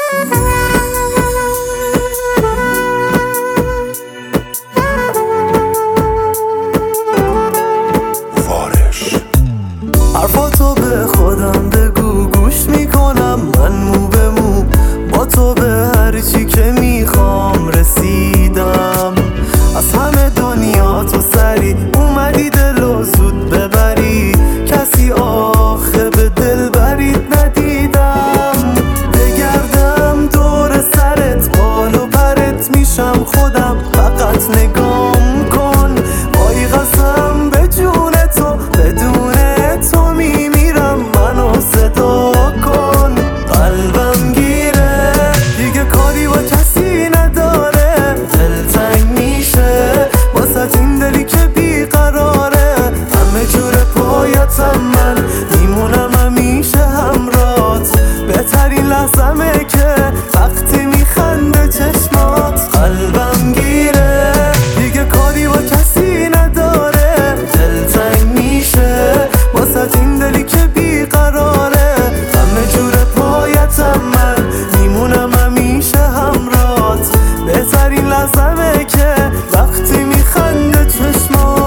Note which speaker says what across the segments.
Speaker 1: حرفاتو به خودم بگو گوش میکنم، من مو به مو با تو به هرچی که میخوام رسیدم. از همه دنیا تو سری اومدی دلو زود ببری، کسی آخه به دل برید ندیدم. بگردم دور سرت بال و پرت میشم خودم، فقط نگام کن. وای قسم به جون تو بدون تو میمیرم، منو صدا کن. قلبم گیره دیگه کاری با کسی نداره، دلتنگ میشه واسه این دلی که بیقراره. همه جور پایتم من میمونم همیشه همرات، بهترین لحظمه که وقتی میخنده چشمات. قلبم گیره دیگه کاری با کسی نداره، دلتنگ میشه واسه این دلی که بیقراره. همه جور پایتم من میمونم همیشه همرات، بهترین لحظمه که وقتی میخنده چشمات.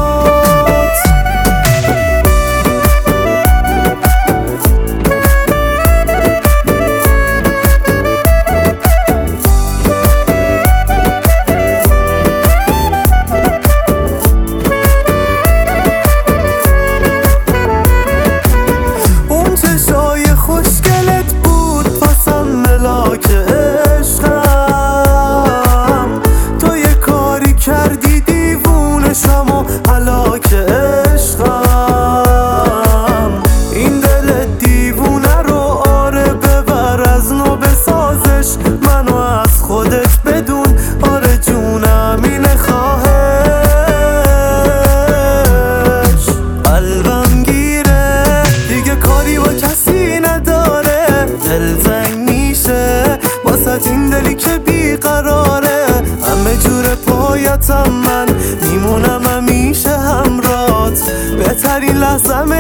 Speaker 1: خوشگلت بود پسم ملاک عشقم، تو یه کاری کردی دیوونشم و هلاک عشقم. این دل دیوونه رو آره ببر از نو بسازش، منو از خودت بدون آره جونم اینه خواهش. قلبم گیره دیگه کاری با کسی نداره، دلتنگ میشه واسه این دلی که بیقراره. همه جور پایتم من میمونم همیشه همرات، بهترین لحظم